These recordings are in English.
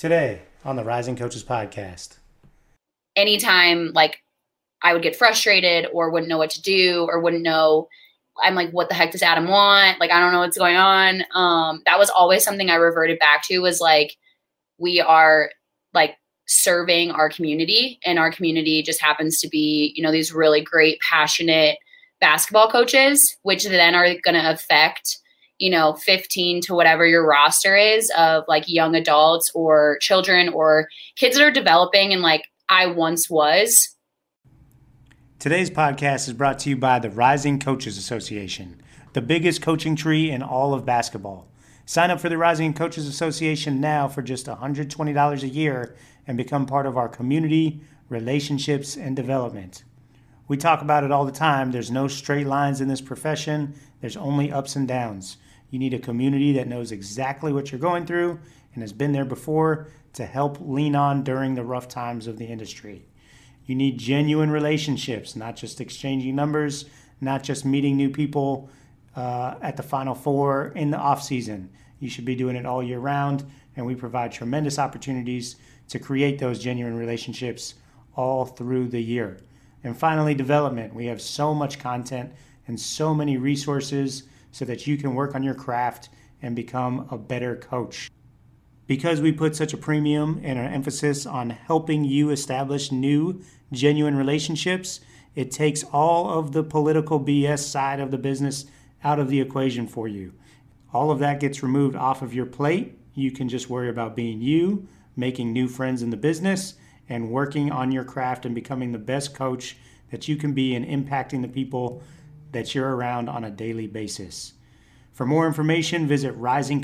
Today on the Rising Coaches podcast. Anytime like I would get frustrated or wouldn't know what to do or wouldn't know, I'm like, what the heck does Adam want? Like, I don't know what's going on. That was always something I reverted back to, was like, we are like serving our community, and our community just happens to be, these really great, passionate basketball coaches, which then are going to affect 15 to whatever your roster is of like young adults or children or kids that are developing. And like I once was. Today's podcast is brought to you by the Rising Coaches Association, the biggest coaching tree in all of basketball. Sign up for the Rising Coaches Association now for just $120 a year and become part of our community, relationships, and development. We talk about it all the time. There's no straight lines in this profession. There's only ups and downs. You need a community that knows exactly what you're going through and has been there before to help lean on during the rough times of the industry. You need genuine relationships, not just exchanging numbers, not just meeting new people at the Final Four in the off season. You should be doing it all year round, and we provide tremendous opportunities to create those genuine relationships all through the year. And finally, development. We have so much content and so many resources so that you can work on your craft and become a better coach. Because we put such a premium and an emphasis on helping you establish new, genuine relationships, it takes all of the political BS side of the business out of the equation for you. All of that gets removed off of your plate. You can just worry about being you, making new friends in the business, and working on your craft and becoming the best coach that you can be and impacting the people that you're around on a daily basis. For more information, visit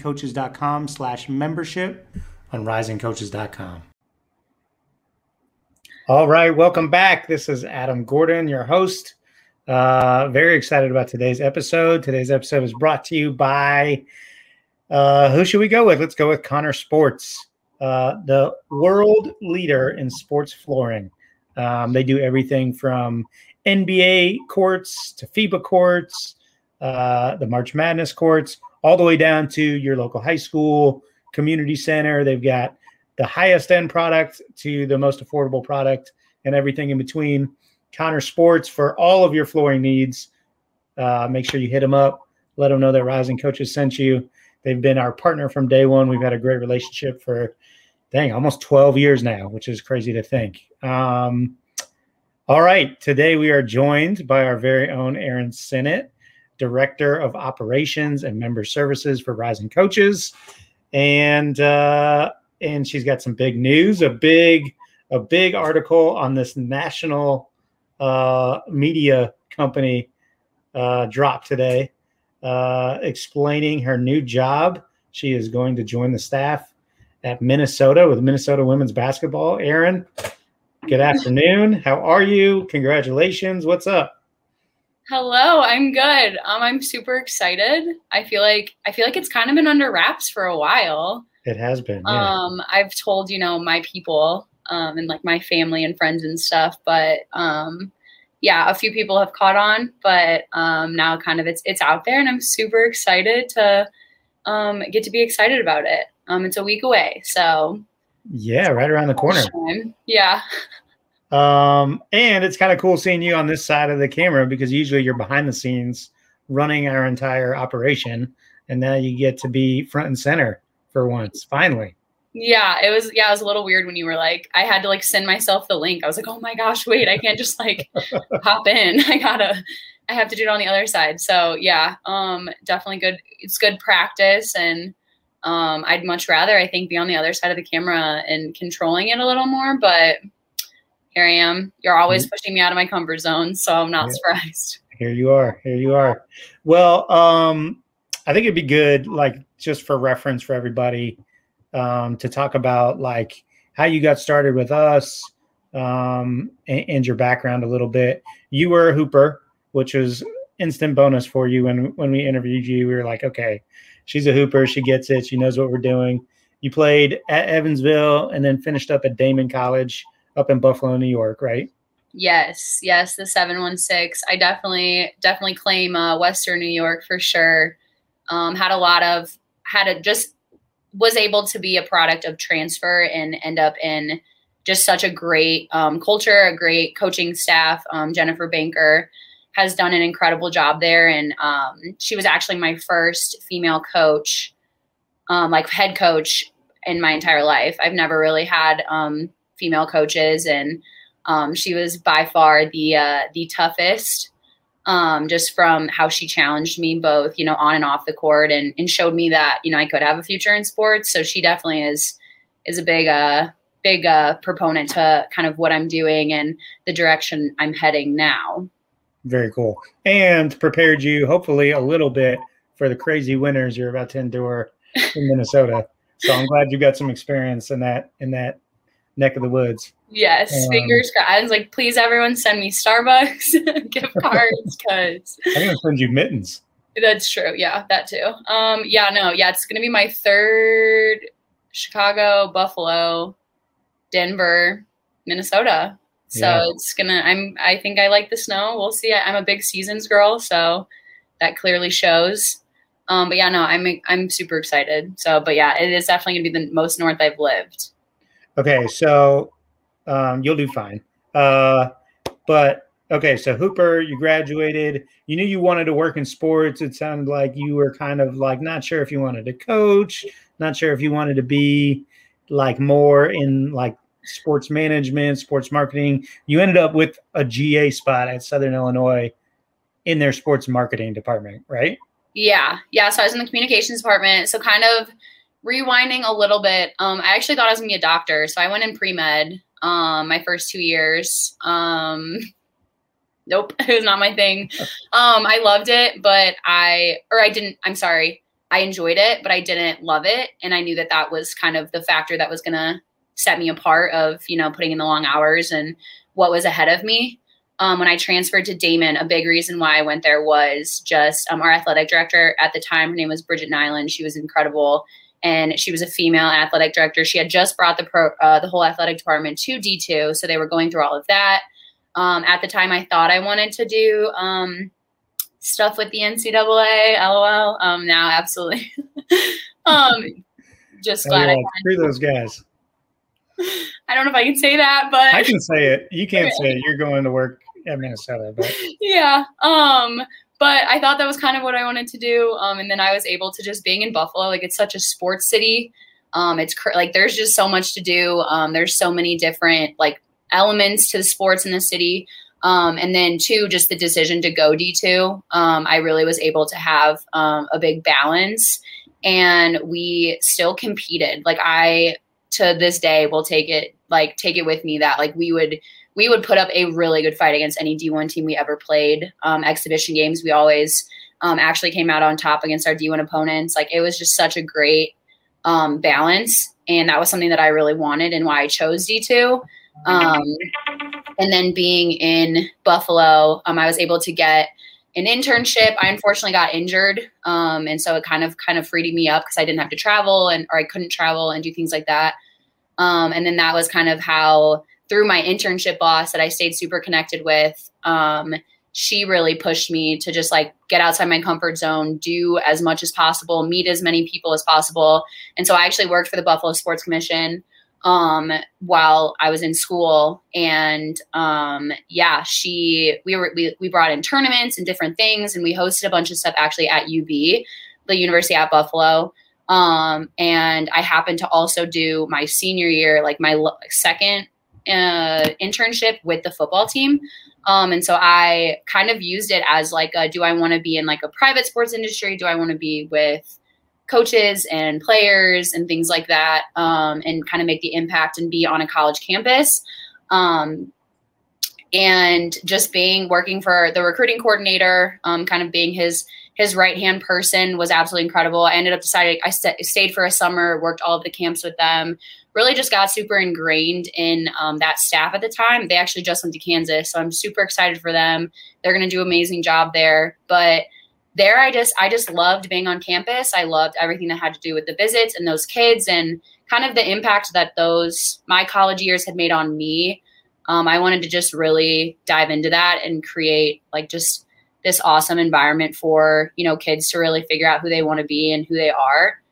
risingcoaches.com/membership on risingcoaches.com. All right, welcome back. This is Adam Gordon, your host. Very excited about today's episode. Today's episode is brought to you by, who should we go with? Let's go with Connor Sports, the world leader in sports flooring. They do everything from NBA courts to FIBA courts, the March Madness courts, all the way down to your local high school, community center. They've got the highest end product to the most affordable product and everything in between. Connor Sports for all of your flooring needs. Make sure you hit them up. Let them know that Rising Coaches sent you. They've been our partner from day one. We've had a great relationship for, almost 12 years now, which is crazy to think. All right. Today we are joined by our very own Erin Sinnott, Director of Operations and Member Services for Rising Coaches. And she's got some big news, a big article on this national media company dropped today, explaining her new job. She is going to join the staff at Minnesota with Minnesota women's basketball. Erin, good afternoon. How are you? Congratulations. What's up? Hello, I'm good. I'm super excited. I feel like it's kind of been under wraps for a while. It has been. Yeah. I've told, my people and like my family and friends and stuff, but a few people have caught on, but now kind of it's out there, and I'm super excited to get to be excited about it. It's a week away, so yeah, right around the corner. Yeah. And it's kind of cool seeing you on this side of the camera, because usually you're behind the scenes running our entire operation, and now you get to be front and center for once, finally. Yeah, it was a little weird when you were like, I had to like send myself the link. I was like, oh my gosh, wait, I can't just like hop in. I have to do it on the other side. So yeah, definitely good. It's good practice, and I'd much rather, I think, be on the other side of the camera and controlling it a little more, but here I am. You're always pushing me out of my comfort zone, so I'm not surprised. Here you are. Well, I think it'd be good, like, just for reference for everybody, to talk about like how you got started with us, and your background a little bit. You were a hooper, which was instant bonus for you. When we interviewed you, we were like, okay, she's a hooper. She gets it. She knows what we're doing. You played at Evansville and then finished up at Damon College up in Buffalo, New York, right? Yes, the 716. I definitely claim Western New York for sure. Had just was able to be a product of transfer and end up in just such a great culture, a great coaching staff. Jennifer Banker has done an incredible job there. And she was actually my first female coach, like head coach in my entire life. I've never really had female coaches, and she was by far the toughest, just from how she challenged me both, on and off the court, and showed me that, I could have a future in sports. So she definitely is a big proponent to kind of what I'm doing and the direction I'm heading now. Very cool. And prepared you hopefully a little bit for the crazy winters you're about to endure in Minnesota. So I'm glad you got some experience in that neck of the woods. Yes, fingers crossed. I was like, please, everyone, send me Starbucks gift cards, because I'm gonna send you mittens. That's true. Yeah, that too. It's gonna be my third: Chicago, Buffalo, Denver, Minnesota. So it's gonna. I think I like the snow. We'll see. I'm a big seasons girl, so that clearly shows. I'm super excited. So, it is definitely gonna be the most north I've lived. Okay, so you'll do fine. So Hooper, you graduated. You knew you wanted to work in sports. It sounded like you were kind of like not sure if you wanted to coach, not sure if you wanted to be like more in like sports management, sports marketing. You ended up with a GA spot at Southern Illinois in their sports marketing department, right? Yeah. So I was in the communications department. So kind of rewinding a little bit, I actually thought I was going to be a doctor. So I went in pre-med my first 2 years. Nope, it was not my thing. I loved it, but I enjoyed it, but I didn't love it. And I knew that was kind of the factor that was going to set me apart of, putting in the long hours and what was ahead of me. When I transferred to Damon, a big reason why I went there was just our athletic director at the time. Her name was Bridget Nyland. She was incredible. And she was a female athletic director. She had just brought the whole athletic department to D2. So they were going through all of that. At the time, I thought I wanted to do stuff with the NCAA, LOL. Now, absolutely. Just glad screw those guys. I don't know if I can say that, but I can say it. You can't say it. You're going to work at Minnesota, but yeah. But I thought that was kind of what I wanted to do. And then I was able to, just being in Buffalo, like it's such a sports city. It's like there's just so much to do. There's so many different like elements to the sports in the city. And then two, just the decision to go D2. I really was able to have a big balance, and we still competed. Like I, to this day, will take it with me that like we would put up a really good fight against any D1 team we ever played. Exhibition games, we always actually came out on top against our D1 opponents. Like it was just such a great balance. And that was something that I really wanted and why I chose D2. And then being in Buffalo, I was able to get an internship. I unfortunately got injured. And so it kind of freed me up because I didn't have to travel or I couldn't travel and do things like that. And then that was kind of how, through my internship boss that I stayed super connected with, she really pushed me to just like get outside my comfort zone, do as much as possible, meet as many people as possible. And so I actually worked for the Buffalo Sports Commission while I was in school. And we brought in tournaments and different things, and we hosted a bunch of stuff actually at UB, the University at Buffalo. And I happened to also do my senior year, like my second internship with the football team. And so I kind of used it as like, do I want to be in like a private sports industry? Do I want to be with coaches and players and things like that, and kind of make the impact and be on a college campus? And just working for the recruiting coordinator, kind of being his right-hand person was absolutely incredible. I ended up deciding I stayed for a summer, worked all of the camps with them, really just got super ingrained in that staff at the time. They actually just went to Kansas, so I'm super excited for them. They're going to do an amazing job there. But there, I just loved being on campus. I loved everything that had to do with the visits and those kids and kind of the impact that my college years had made on me. I wanted to just really dive into that and create like just this awesome environment for, kids to really figure out who they want to be and who they are.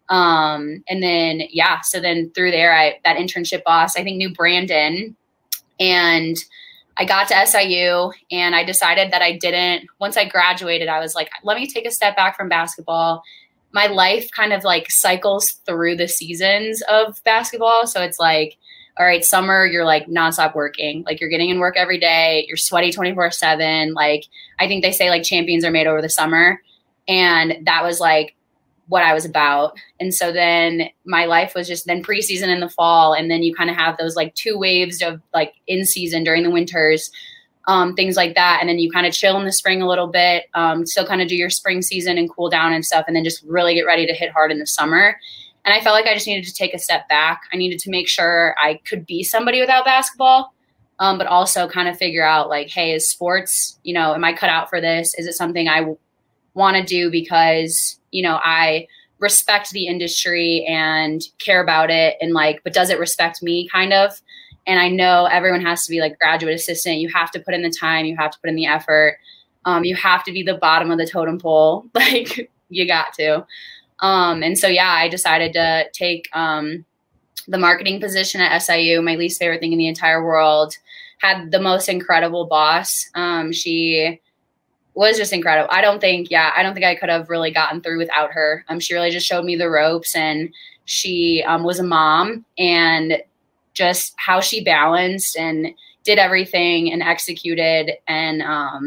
And then, so then through there, that internship boss, I think, knew Brandon, and I got to SIU, and I decided that once I graduated, I was like, let me take a step back from basketball. My life kind of like cycles through the seasons of basketball. So it's like, all right, summer, you're like nonstop working. Like you're getting in work every day. You're sweaty 24/7. Like I think they say like champions are made over the summer. And that was like what I was about. And so then my life was just then preseason in the fall. And then you kind of have those like 2 waves of like in season during the winters, things like that. And then you kind of chill in the spring a little bit, still kind of do your spring season and cool down and stuff. And then just really get ready to hit hard in the summer. And I felt like I just needed to take a step back. I needed to make sure I could be somebody without basketball, but also kind of figure out like, hey, is sports, am I cut out for this? Is it something I want to do because, I respect the industry and care about it and like, but does it respect me kind of? And I know everyone has to be like graduate assistant. You have to put in the time, you have to put in the effort. You have to be the bottom of the totem pole. Like you got to. And so, I decided to take the marketing position at SIU, my least favorite thing in the entire world. Had the most incredible boss. She was just incredible. I don't think I could have really gotten through without her. She really just showed me the ropes, and she was a mom, and just how she balanced and did everything and executed, and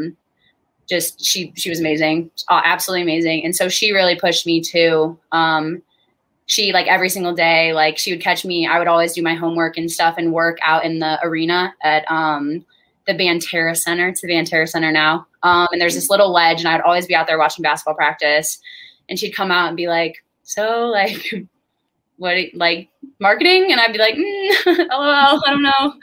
just she was amazing, absolutely amazing. And so she really pushed me too. She like every single day, like she would catch me. I would always do my homework and stuff and work out in the arena at the Banterra Center. It's the Banterra Center now. And there's this little ledge, and I'd always be out there watching basketball practice. And she'd come out and be like, so like, what, like marketing? And I'd be like, LOL, I don't know.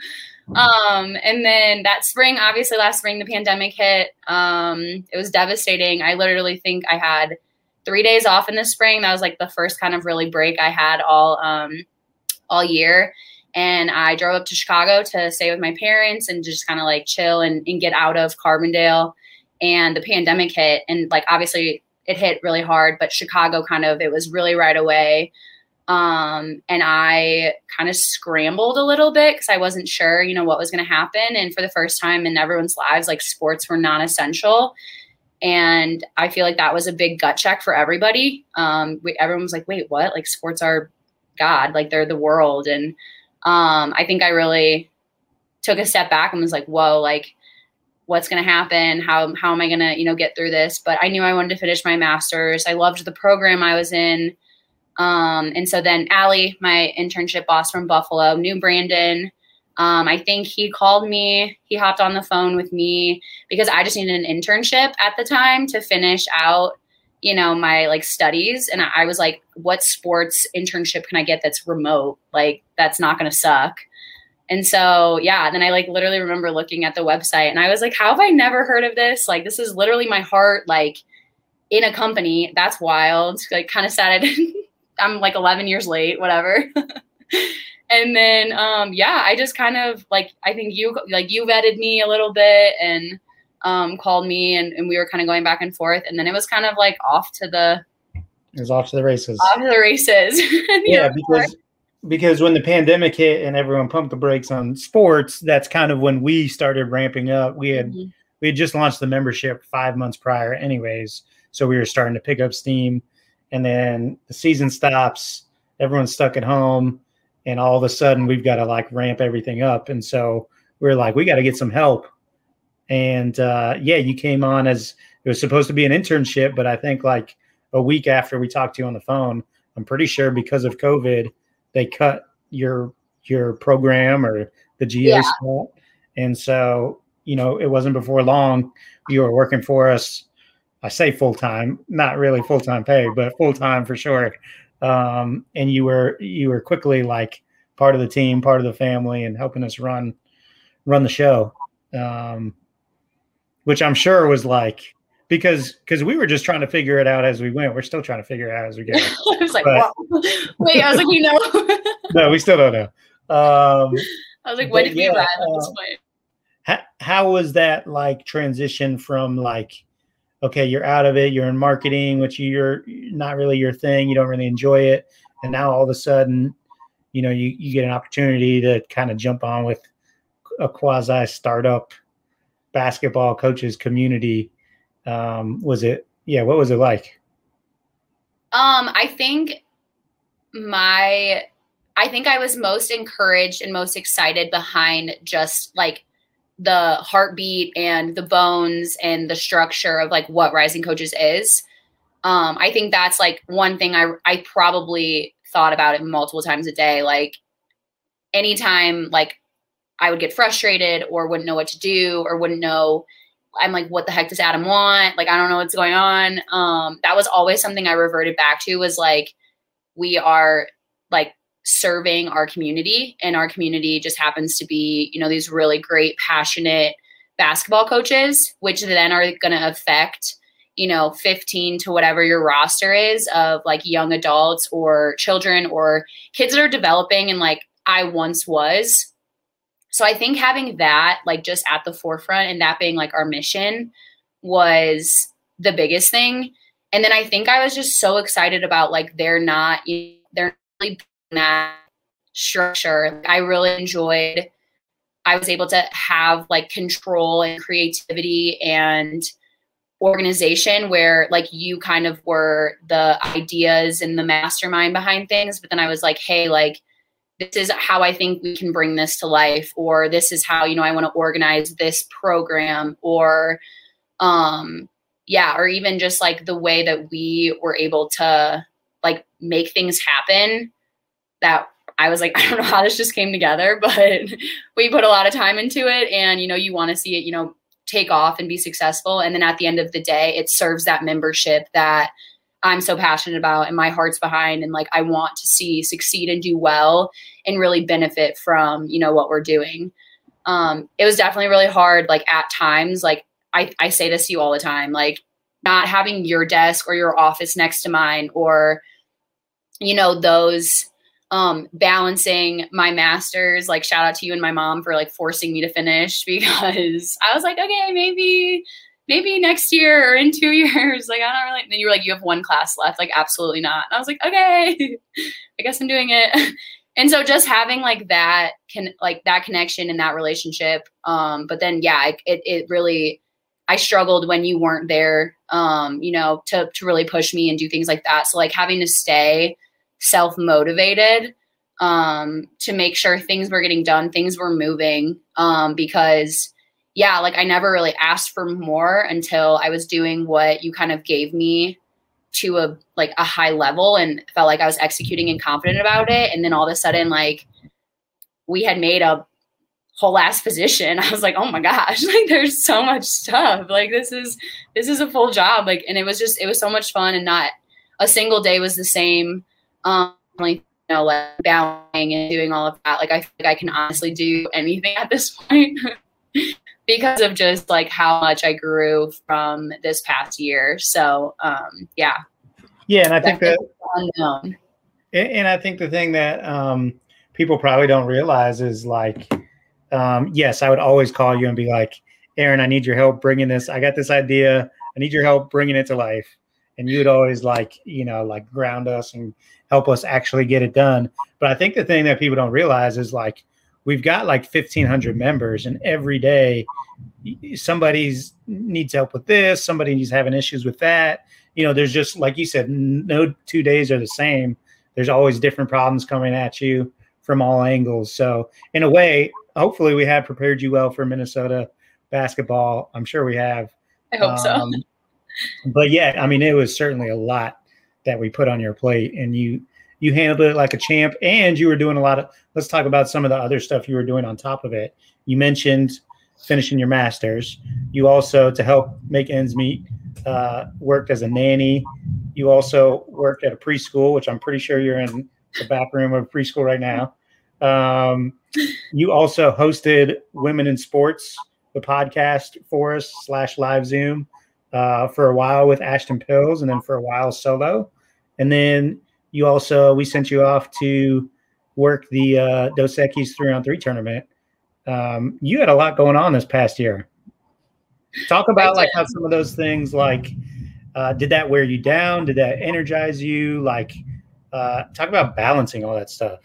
And then that spring, obviously last spring, the pandemic hit. It was devastating. I literally think I had 3 days off in the spring. That was like the first kind of really break I had all year. And I drove up to Chicago to stay with my parents and just kind of like chill and get out of Carbondale. And the pandemic hit, and like, obviously it hit really hard, but Chicago it was really right away. And I kind of scrambled a little bit because I wasn't sure, what was going to happen. And for the first time in everyone's lives, like sports were non-essential. And I feel like that was a big gut check for everybody. Everyone was like, wait, what? Like sports are God, like they're the world. And I think I really took a step back and was like, whoa, like what's going to happen? How am I going to, get through this? But I knew I wanted to finish my master's. I loved the program I was in. And so then Allie, my internship boss from Buffalo, knew Brandon. I think he called me, he hopped on the phone with me because I just needed an internship at the time to finish out, my like studies. And I was like, what sports internship can I get that's remote? Like, that's not going to suck. And so, then I like literally remember looking at the website and I was like, how have I never heard of this? Like, this is literally my heart, like in a company. That's wild. Like kind of sad. I'm like 11 years late, whatever. And then, I just kind of like, I think you vetted me a little bit and called me and we were kind of going back and forth. And then it was kind of like off to the races. Yeah, because when the pandemic hit and everyone pumped the brakes on sports, that's kind of when we started ramping up. We had just launched the membership 5 months prior anyways. So we were starting to pick up steam, and then the season stops, everyone's stuck at home, and all of a sudden we've got to like ramp everything up. And so we're like, we got to get some help. And you came on as it was supposed to be an internship, but I think like a week after we talked to you on the phone, I'm pretty sure because of COVID, they cut your program or the GA spot. And so, it wasn't before long you were working for us. I say full-time, not really full-time pay, but full-time for sure. And you were quickly like part of the team, part of the family, and helping us run the show. Which I'm sure was like, because we were just trying to figure it out as we went. We're still trying to figure it out as we go. I was like, wow. Wait, I was like, No, we still don't know. I was like, when did we arrive at this point? How was that like transition from like okay, you're out of it. You're in marketing, which you're not really your thing. You don't really enjoy it. And now all of a sudden, you get an opportunity to kind of jump on with a quasi startup basketball coaches community. What was it like? I think I was most encouraged and most excited behind just like the heartbeat and the bones and the structure of like what Rising Coaches is. I think that's like one thing I probably thought about it multiple times a day. Like anytime like I would get frustrated or wouldn't know what to do or wouldn't know, I'm like, what the heck does Adam want? Like, I don't know what's going on. That was always something I reverted back to, was like, we are like serving our community, and our community just happens to be, these really great, passionate basketball coaches, which then are going to affect, 15 to whatever your roster is of like young adults or children or kids that are developing. And like I once was. So I think having that like just at the forefront and that being like our mission was the biggest thing. And then I think I was just so excited about like they're not really that structure. I really enjoyed. I was able to have like control and creativity and organization where like you kind of were the ideas and the mastermind behind things. But then I was like, hey, like this is how I think we can bring this to life, or this is how, I want to organize this program, or or even just like the way that we were able to like make things happen, that I was like, I don't know how this just came together, but we put a lot of time into it, and, you want to see it, take off and be successful. And then at the end of the day, it serves that membership that I'm so passionate about and my heart's behind, and like I want to see succeed and do well and really benefit from, what we're doing. It was definitely really hard, like at times, like I say this to you all the time, like not having your desk or your office next to mine, or, those balancing my master's, like shout out to you and my mom for like forcing me to finish, because I was like, okay, maybe next year or in 2 years. Like, I don't really, and then you were like, you have one class left. Like, absolutely not. And I was like, okay, I guess I'm doing it. And so just having like that that connection and that relationship. But then, yeah, it really, I struggled when you weren't there, to really push me and do things like that. So like having to stay self-motivated, to make sure things were getting done, things were moving, because yeah, like I never really asked for more until I was doing what you kind of gave me to a high level and felt like I was executing and confident about it. And then all of a sudden, like we had made a whole ass position. I was like, oh my gosh, like there's so much stuff. Like this is a full job. Like, and it was so much fun, and not a single day was the same. Like, like bowing and doing all of that. Like I feel like I can honestly do anything at this point because of just like how much I grew from this past year. So yeah. And I think that unknown. And I think the thing that people probably don't realize is like, yes, I would always call you and be like, Aaron, I need your help bringing this. I got this idea. I need your help bringing it to life. And you would always like ground us and help us actually get it done. But I think the thing that people don't realize is like, we've got like 1,500 members, and every day somebody needs help with this. Somebody's having issues with that. There's just, like you said, no 2 days are the same. There's always different problems coming at you from all angles. So in a way, hopefully we have prepared you well for Minnesota basketball. I'm sure we have. I hope so. But yeah, I mean, it was certainly a lot that we put on your plate, and you handled it like a champ, and you were doing a lot of, let's talk about some of the other stuff you were doing on top of it. You mentioned finishing your master's. You also, to help make ends meet, worked as a nanny. You also worked at a preschool, which I'm pretty sure you're in the back room of a preschool right now. You also hosted Women in Sports, the podcast for us / live Zoom for a while with Ashton Pills, and then for a while solo. And then we sent you off to work the Dos Equis 3-on-3 tournament. You had a lot going on this past year. Talk about like how some of those things like did that wear you down? Did that energize you? Like talk about balancing all that stuff.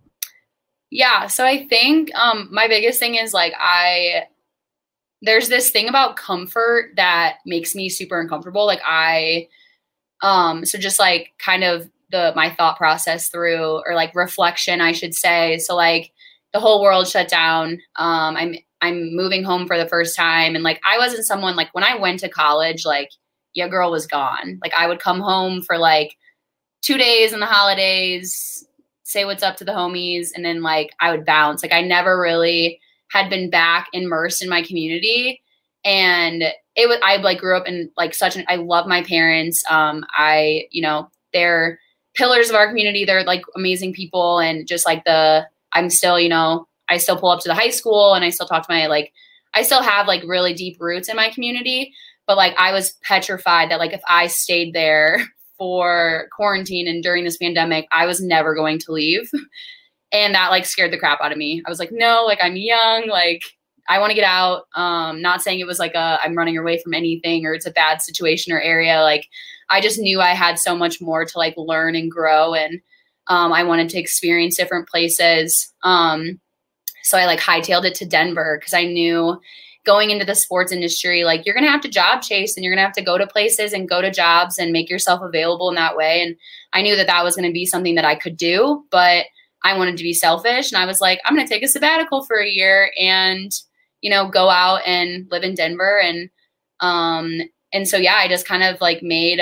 Yeah. So I think my biggest thing is like there's this thing about comfort that makes me super uncomfortable. Like so just like kind of my thought process through, or like reflection, I should say. So like the whole world shut down. I'm moving home for the first time. And like, I wasn't someone like when I went to college, like your girl was gone. Like I would come home for like 2 days in the holidays, say what's up to the homies. And then like, I would bounce. Like I never really had been back immersed in my community. And I like grew up in like I love my parents. They're pillars of our community. They're like amazing people. And just like I'm still, I still pull up to the high school and I still talk to I still have like really deep roots in my community, but like I was petrified that like if I stayed there for quarantine and during this pandemic, I was never going to leave. And that like scared the crap out of me. I was like, no, like I'm young, like I want to get out. Not saying it was like I'm running away from anything or it's a bad situation or area. Like I just knew I had so much more to like learn and grow. And I wanted to experience different places. So I like hightailed it to Denver because I knew going into the sports industry, like you're going to have to job chase and you're going to have to go to places and go to jobs and make yourself available in that way. And I knew that that was going to be something that I could do, but I wanted to be selfish. And I was like, I'm going to take a sabbatical for a year and, go out and live in Denver. And so, yeah, I just kind of like made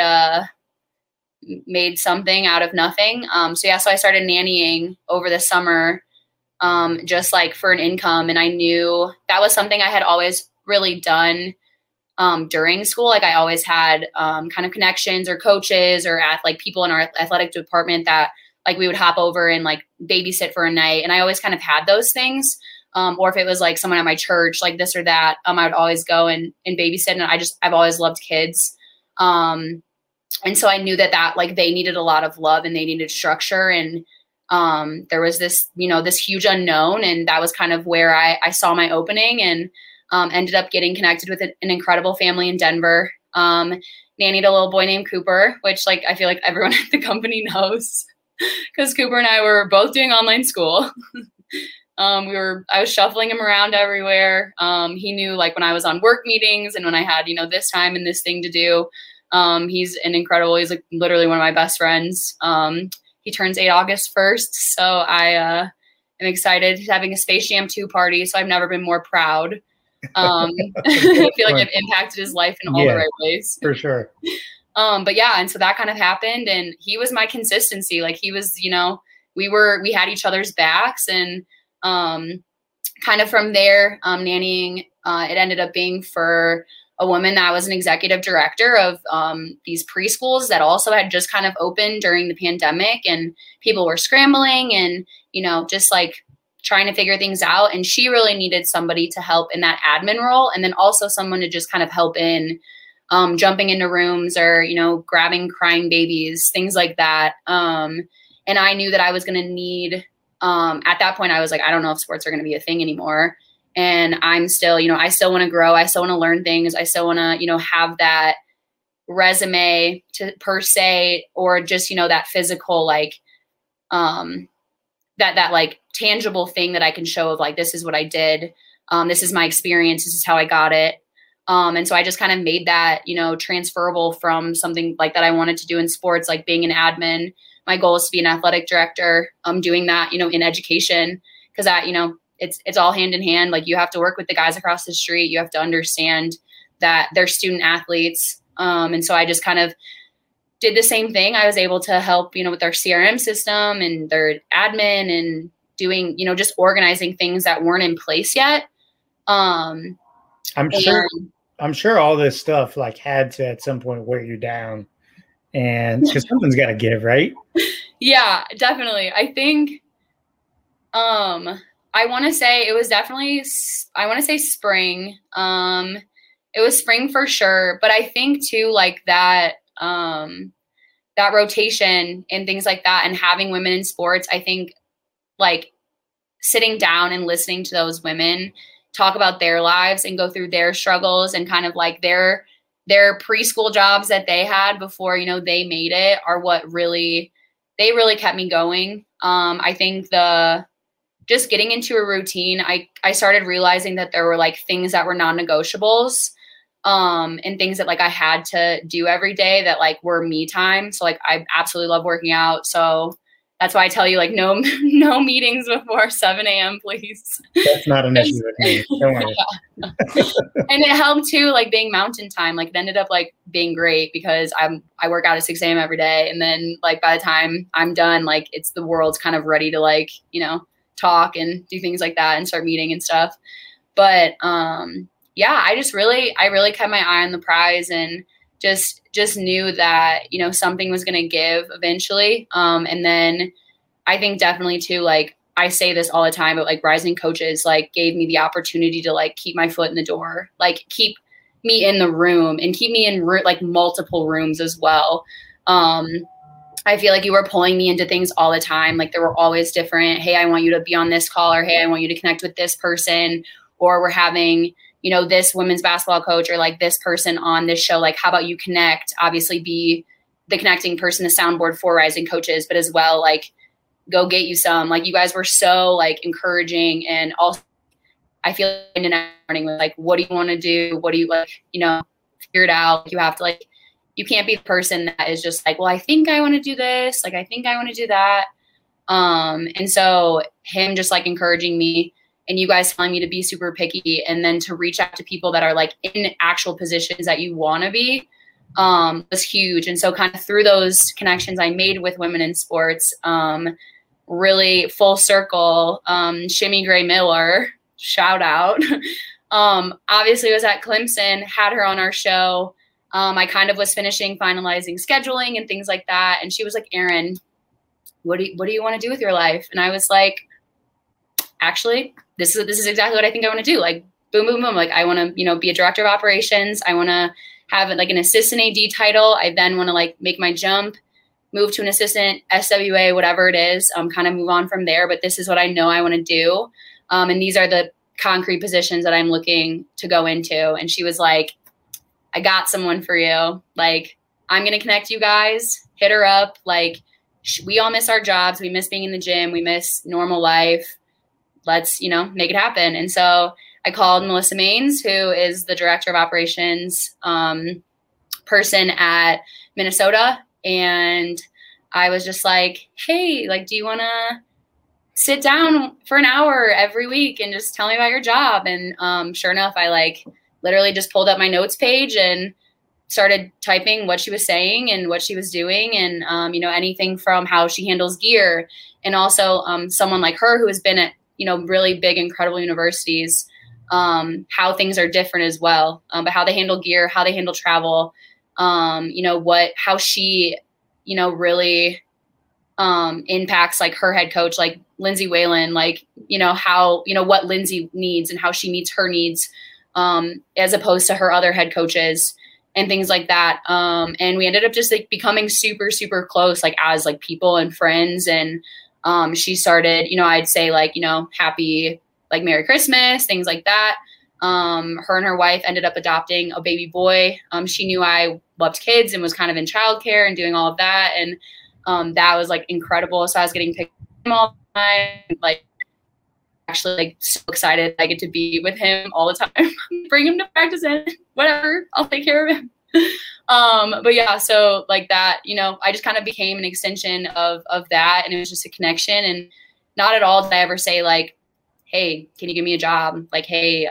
something out of nothing. So I started nannying over the summer, just like for an income. And I knew that was something I had always really done during school. Like I always had kind of connections or coaches or like people in our athletic department that like we would hop over and like babysit for a night. And I always kind of had those things. Or if it was like someone at my church, like this or that, I would always go and babysit. And I've always loved kids. And so I knew that like they needed a lot of love and they needed structure. And there was this, this huge unknown. And that was kind of where I saw my opening and ended up getting connected with an incredible family in Denver. Nannied a little boy named Cooper, which like I feel like everyone at the company knows because Cooper and I were both doing online school. I was shuffling him around everywhere. He knew like when I was on work meetings and when I had, this time and this thing to do. He's he's like literally one of my best friends. He turns 8 August 1st. So I am excited. He's having a Space Jam 2 party. So I've never been more proud. I feel like I've impacted his life in all the right ways. For sure. But yeah, and so that kind of happened and he was my consistency. Like he was, we had each other's backs and kind of from there, nannying, it ended up being for a woman that was an executive director of these preschools that also had just kind of opened during the pandemic and people were scrambling and, just like trying to figure things out. And she really needed somebody to help in that admin role. And then also someone to just kind of help in jumping into rooms or, grabbing crying babies, things like that. And I knew that I was going to need, at that point, I was like, I don't know if sports are going to be a thing anymore. And I'm still, I still want to grow. I still want to learn things. I still want to, have that resume per se, or just, that physical, like, that like tangible thing that I can show of like, this is what I did. This is my experience. This is how I got it. And so I just kind of made that, transferable from something like that I wanted to do in sports, like being an admin. My goal is to be an athletic director. Doing that, in education, because that, it's all hand in hand. Like you have to work with the guys across the street. You have to understand that they're student athletes. And so I just kind of did the same thing. I was able to help, with their CRM system and their admin and doing, just organizing things that weren't in place yet. I'm sure all this stuff like had to at some point wear you down, and because something's got to give, right? Yeah, definitely. I think, I want to say it was definitely, spring. It was spring for sure. But I think too, like that rotation and things like that and having women in sports, I think like sitting down and listening to those women talk about their lives and go through their struggles and kind of like their preschool jobs that they had before, they made it are what really kept me going. I think just getting into a routine, I started realizing that there were like things that were non-negotiables, and things that like I had to do every day that like were me time. So like I absolutely love working out. So that's why I tell you like no meetings before 7 a.m. please. That's not an issue with me. Don't worry. Yeah. And it helped too, like being mountain time. Like it ended up like being great because I work out at 6 a.m. every day. And then like by the time I'm done, like it's the world's kind of ready to like, talk and do things like that and start meeting and stuff. But yeah, I really kept my eye on the prize and just knew that, something was going to give eventually. And then I think definitely too, like I say this all the time, but like Rising Coaches, like gave me the opportunity to like keep my foot in the door, like keep me in the room and keep me in like multiple rooms as well. I feel like you were pulling me into things all the time. Like there were always different, hey, I want you to be on this call, or hey, I want you to connect with this person, or we're having, this women's basketball coach or like this person on this show. Like, how about you connect, obviously be the connecting person, the soundboard for Rising Coaches, but as well, like go get you some, like you guys were so like encouraging. And also I feel like in the morning, like, what do you want to do? What do you like, figure it out. You have to like, you can't be the person that is just like, well, I think I want to do this. Like, I think I want to do that. And so him just like encouraging me and you guys telling me to be super picky and then to reach out to people that are like in actual positions that you want to be, was huge. And so kind of through those connections I made with women in sports, really full circle, Shimmy Gray Miller, shout out, obviously was at Clemson, had her on our show. I kind of was finalizing scheduling and things like that. And she was like, Erin, what do you want to do with your life? And I was like, actually, this is exactly what I think I want to do. Like, boom, boom, boom. Like, I want to, be a director of operations. I want to have like an assistant AD title. I then want to like make my jump, move to an assistant SWA, whatever it is, kind of move on from there. But this is what I know I want to do. And these are the concrete positions that I'm looking to go into. And she was like, I got someone for you. Like, I'm going to connect you guys, hit her up. Like, we all miss our jobs. We miss being in the gym. We miss normal life. Let's, make it happen. And so I called Melissa Maines, who is the director of operations person at Minnesota. And I was just like, hey, like, do you want to sit down for an hour every week and just tell me about your job? And sure enough, I like literally just pulled up my notes page and started typing what she was saying and what she was doing. And, anything from how she handles gear and also someone like her who has been at, really big, incredible universities, how things are different as well, but how they handle gear, how they handle travel, how she, really impacts like her head coach, like Lindsay Whalen, like, how, what Lindsay needs and how she meets her needs, as opposed to her other head coaches and things like that. And we ended up just like becoming super, super close, like as like people and friends. And she started, I'd say like, happy, like Merry Christmas, things like that. Her and her wife ended up adopting a baby boy. She knew I loved kids and was kind of in childcare and doing all of that. And that was like incredible. So I was getting picked up all the time, like actually like so excited I get to be with him all the time. Bring him to practice and whatever, I'll take care of him. But yeah, so like that, I just kind of became an extension of that. And it was just a connection. And not at all did I ever say like, hey, can you give me a job? Like, hey,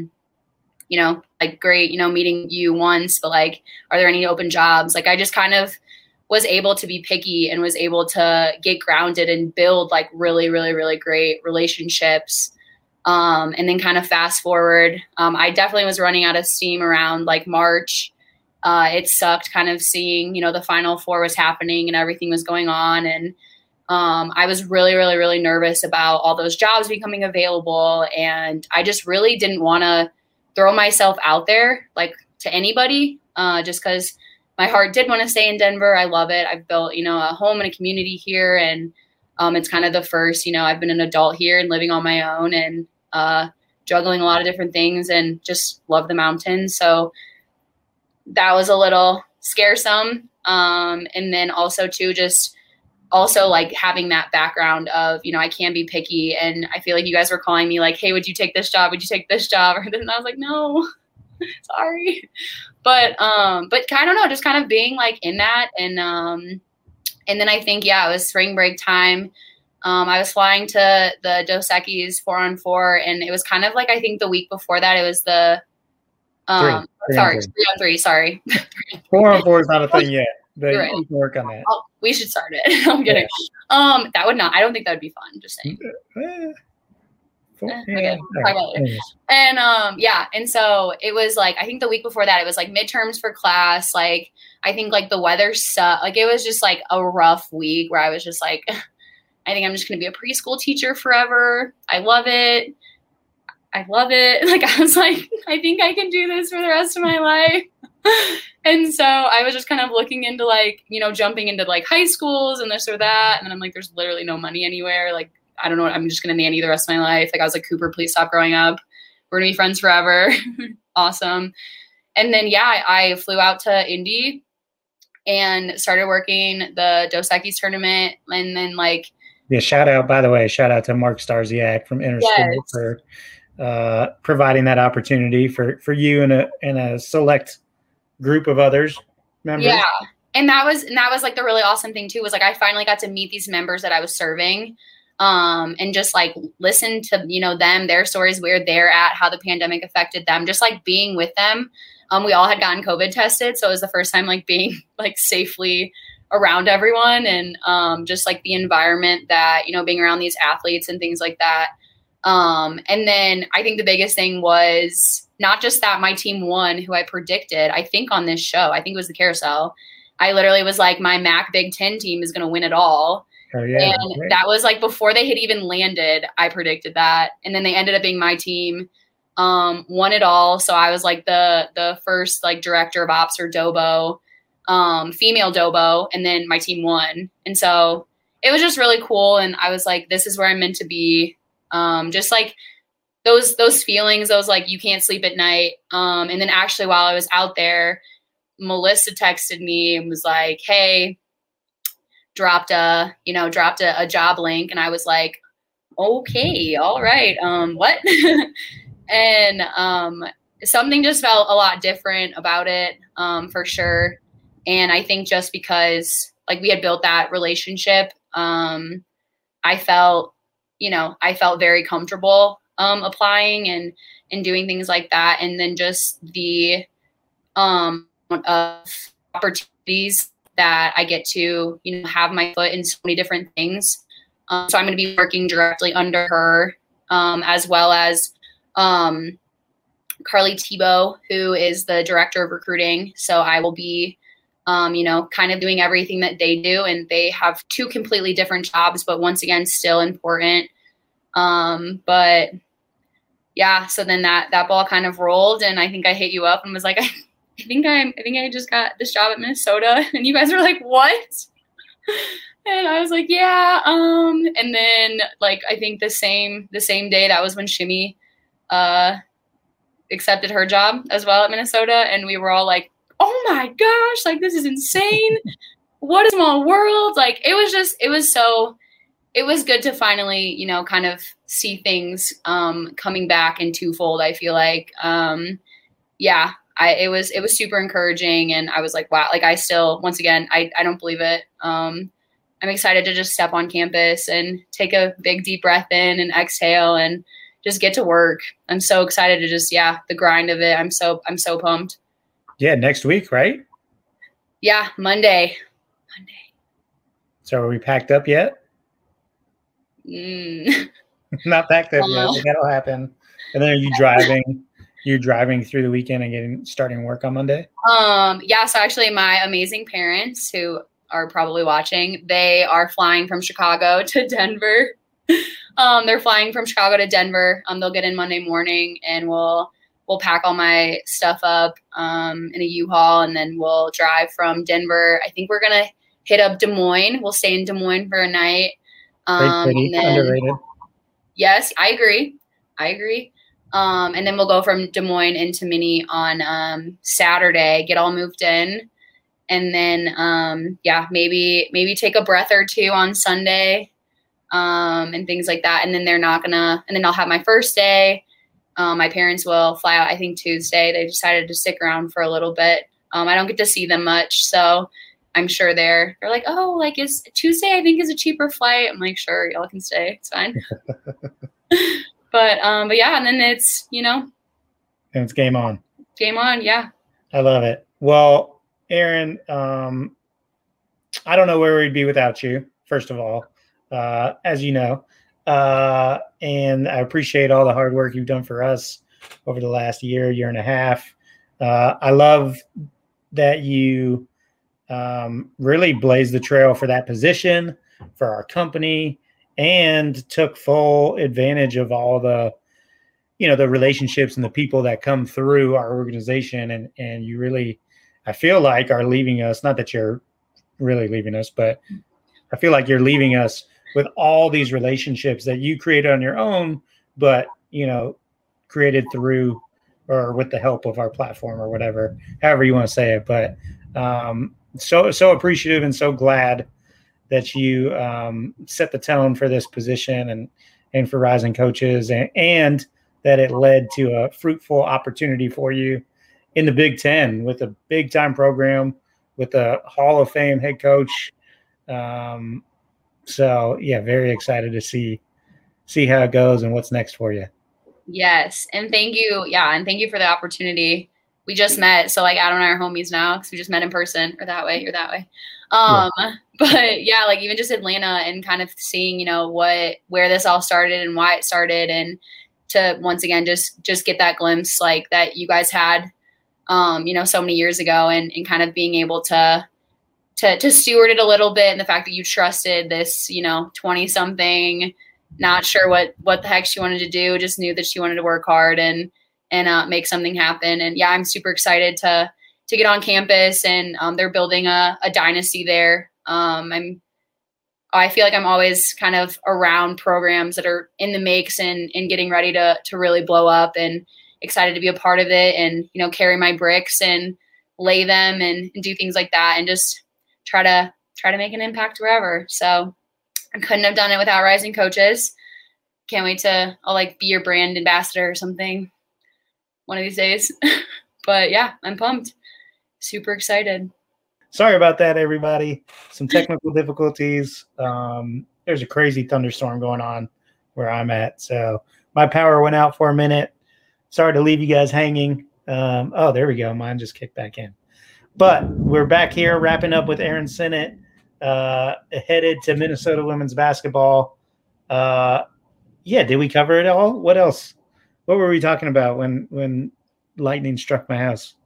like great, meeting you once, but like, are there any open jobs? Like, I just kind of was able to be picky and was able to get grounded and build like really, really, really great relationships. And then kind of fast forward, I definitely was running out of steam around like March. It sucked kind of seeing, the Final Four was happening and everything was going on. And I was really, really, really nervous about all those jobs becoming available. And I just really didn't want to throw myself out there like to anybody, just because my heart did want to stay in Denver. I love it. I've built, a home and a community here. And it's kind of the first, I've been an adult here and living on my own. And juggling a lot of different things and just love the mountains. So that was a little scaresome. And then also too, just also like having that background of, you know, I can be picky, and I feel like you guys were calling me like, hey, would you take this job? Would you take this job? And I was like, no, sorry. But I don't know, just kind of being like in that. And then I think, yeah, it was spring break time. I was flying to the Dos Equis 4-on-4, and it was kind of like, I think the week before that, it was the, 3-on-3, sorry. 4-on-4 is not a thing yet, but Right. you can work on that. Oh, we should start it. I'm kidding. That would not, I don't think that would be fun, just saying. Okay, talk about it later. And and so it was like, I think the week before that, it was like midterms for class. Like, I think like the weather sucked. Like, it was just like a rough week where I was just like, I think I'm just going to be a preschool teacher forever. I love it. Like, I was like, I think I can do this for the rest of my life. And so I was just kind of looking into like, you know, jumping into like high schools and this or that. And then I'm like, there's literally no money anywhere. Like, I don't know. I'm just going to nanny the rest of my life. Like, I was like, Cooper, please stop growing up. We're going to be friends forever. Awesome. And then, yeah, I flew out to Indy and started working the Dos Equis tournament. And then like, yeah, shout out to Mark Starziak from Inner School for providing that opportunity for you and a select group of others members. Yeah. And that was like the really awesome thing too, was like, I finally got to meet these members that I was serving, and just like listen to, you know, their stories, where they're at, how the pandemic affected them, just like being with them. We all had gotten COVID tested. So it was the first time like being like safely around everyone, and just like the environment that, you know, being around these athletes and things like that. And then I think the biggest thing was not just that my team won, who I predicted, I think on this show, I think it was the Carousel. I literally was like, my MAC Big Ten team is going to win it all. Oh, yeah, and that was like before they had even landed, I predicted that. And then they ended up being my team, won it all. So I was like the first like director of ops or Dobo, female Dobo, and then my team won. And so it was just really cool. And I was like, this is where I'm meant to be. Just like those feelings, those like, you can't sleep at night. And then actually while I was out there, Melissa texted me and was like, hey, dropped a job link. And I was like, okay, all right. What? And, something just felt a lot different about it, for sure. And I think just because like we had built that relationship, I felt very comfortable, applying and doing things like that. And then just the, of opportunities that I get to, you know, have my foot in so many different things. So I'm going to be working directly under her, as well as Carly Tebow, who is the director of recruiting. So I will be, kind of doing everything that they do. And they have two completely different jobs, but once again, still important. But yeah, so then that ball kind of rolled, and I think I hit you up and was like, I think I just got this job at Minnesota. And you guys were like, what? And I was like, yeah. And then like, I think the same day, that was when Shimmy, accepted her job as well at Minnesota. And we were all like, oh my gosh, like, this is insane. What a small world. Like, it was good to finally, you know, kind of see things, coming back in twofold. I feel like, it was super encouraging, and I was like, wow, like I still, once again, I don't believe it. I'm excited to just step on campus and take a big deep breath in and exhale and just get to work. I'm so excited to just, the grind of it. I'm so pumped. Yeah. Next week, right? Yeah. Monday. So are we packed up yet? Not packed up yet. But that'll happen. And then are you driving? You're driving through the weekend and starting work on Monday? So actually my amazing parents, who are probably watching, they are flying from Chicago to Denver. They're flying from Chicago to Denver. They'll get in Monday morning, and we'll pack all my stuff up, in a U-Haul, and then we'll drive from Denver. I think we're going to hit up Des Moines. We'll stay in Des Moines for a night. Great city, underrated. Yes, I agree. And then we'll go from Des Moines into Mini on Saturday, get all moved in. And then, maybe take a breath or two on Sunday and things like that. And then and then I'll have my first day. My parents will fly out, I think, Tuesday. They decided to stick around for a little bit. I don't get to see them much, so I'm sure they're like, oh, like is Tuesday, I think, is a cheaper flight. I'm like, sure, y'all can stay. It's fine. But yeah, and then it's, and it's game on. Game on. Yeah. I love it. Well, Erin, I don't know where we'd be without you, first of all, as you know, and I appreciate all the hard work you've done for us over the last year and a half. I love that you really blazed the trail for that position, for our company, and took full advantage of all the, the relationships and the people that come through our organization. And you really, I feel like, are leaving us, not that you're really leaving us, but I feel like you're leaving us with all these relationships that you created on your own, but, created through or with the help of our platform or whatever, however you want to say it. But so appreciative and so glad that you set the tone for this position and for Rising Coaches, and that it led to a fruitful opportunity for you in the Big Ten with a big time program with a Hall of Fame head coach. So yeah, very excited to see how it goes and what's next for you. Yes. And thank you. Yeah. And thank you for the opportunity. We just met. So like Adam and I are homies now because we just met in person, or that way, you're that way. But yeah, like even just Atlanta and kind of seeing, where this all started and why it started, and to once again, just get that glimpse like that you guys had, so many years ago, and kind of being able to steward it a little bit. And the fact that you trusted this, 20 something, not sure what the heck she wanted to do, just knew that she wanted to work hard and make something happen. And yeah, I'm super excited to get on campus, and they're building a dynasty there. I feel like I'm always kind of around programs that are in the makes and getting ready to really blow up, and excited to be a part of it, and, carry my bricks and lay them and do things like that, and just try to make an impact wherever. So I couldn't have done it without Rising Coaches. Can't wait I'll like be your brand ambassador or something one of these days. But yeah, I'm pumped. Super excited. Sorry about that, everybody. Some technical difficulties. There's a crazy thunderstorm going on where I'm at. So my power went out for a minute. Sorry to leave you guys hanging. Oh, there we go. Mine just kicked back in. But we're back here wrapping up with Erin Sinnott, headed to Minnesota women's basketball. Did we cover it all? What else? What were we talking about when lightning struck my house?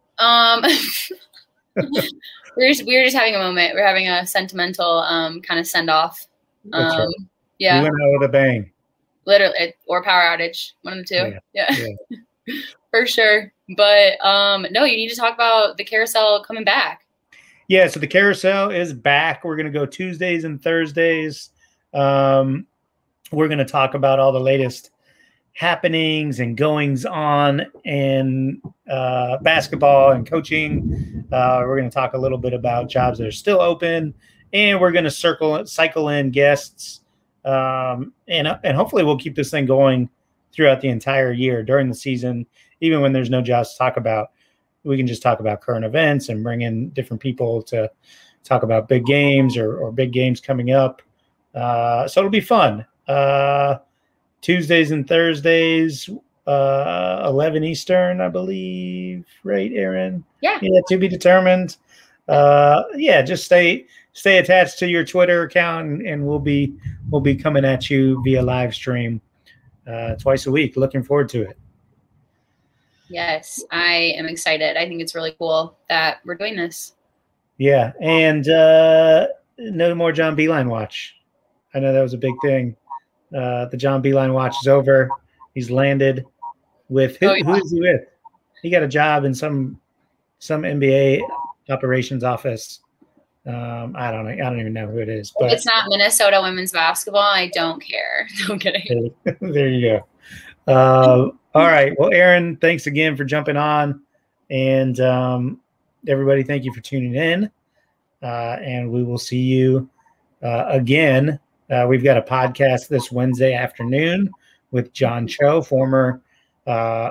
We were just having a moment. We're having a sentimental kind of send off. Right. Yeah, we went out with a bang. Literally, or power outage, one of the two. Yeah. For sure. But no, you need to talk about the carousel coming back. Yeah, so the carousel is back. We're going to go Tuesdays and Thursdays. We're going to talk about all the latest happenings and goings on in basketball and coaching. We're going to talk a little bit about jobs that are still open, and we're going to cycle in guests, and hopefully we'll keep this thing going throughout the entire year during the season. Even when there's no jobs to talk about, we can just talk about current events and bring in different people to talk about big games or big games coming up. So it'll be fun. Tuesdays and Thursdays, 11 Eastern, I believe. Right, Erin? Yeah. Yeah, to be determined. Just stay attached to your Twitter account, and we'll be coming at you via live stream twice a week. Looking forward to it. Yes, I am excited. I think it's really cool that we're doing this. Yeah, and no more John Beilein watch. I know that was a big thing. The John Beilein watch is over. He's landed with who is he with? He got a job in some NBA operations office. I don't even know who it is. But it's not Minnesota women's basketball. I don't care. No kidding. There you go. All right. Well, Aaron, thanks again for jumping on. And everybody, thank you for tuning in. And we will see you again. We've got a podcast this Wednesday afternoon with John Cho, former head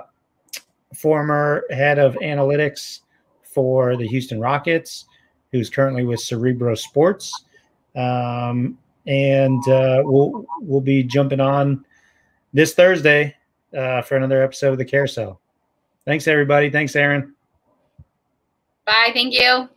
of analytics for the Houston Rockets, who's currently with Cerebro Sports. And we'll be jumping on this Thursday for another episode of the Carousel. Thanks, everybody. Thanks, Aaron. Bye. Thank you.